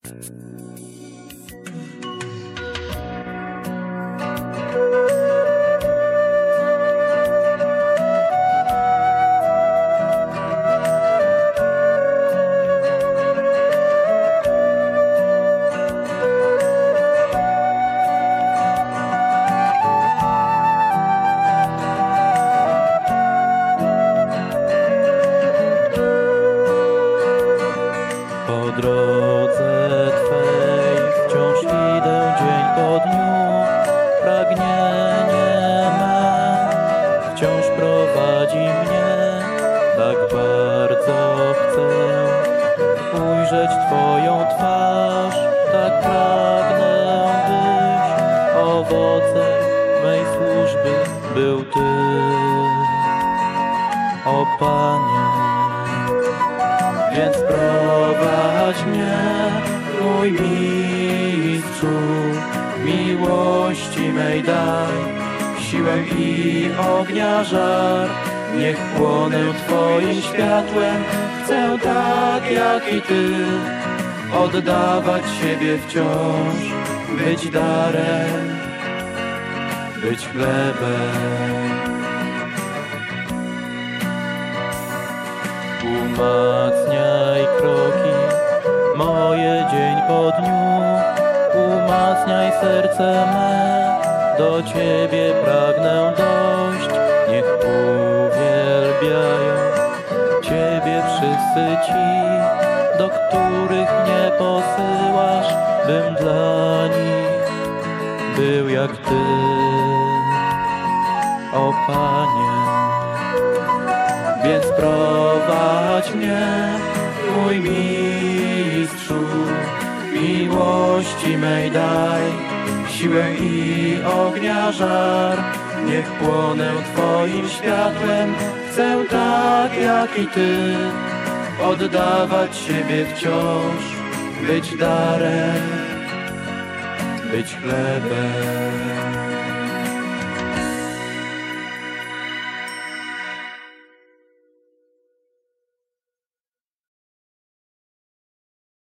Po drodze Twej wciąż idę dzień po dniu, pragnienie me wciąż prowadzi mnie, tak bardzo chcę ujrzeć Twoją twarz, tak pragnę, byś owocem mej służby był Ty, o Panie. Więc prowadź mnie, mój Mistrzu, miłości mej daj, siłę i ognia żar. Niech płonę Twoim światłem, chcę tak jak i Ty, oddawać siebie wciąż, być darem, być chlebem. Umacniaj kroki moje dzień po dniu, umacniaj serce me, do Ciebie pragnę dojść. Niech uwielbiają Ciebie wszyscy ci, do których mnie posyłasz, bym dla nich był jak Ty, o Panie. Więc prowadź mnie, mój Mistrzu, miłości mej daj, siłę i ognia żar. Niech płonę Twoim światłem, chcę tak jak i Ty, oddawać siebie wciąż, być darem, być chlebem.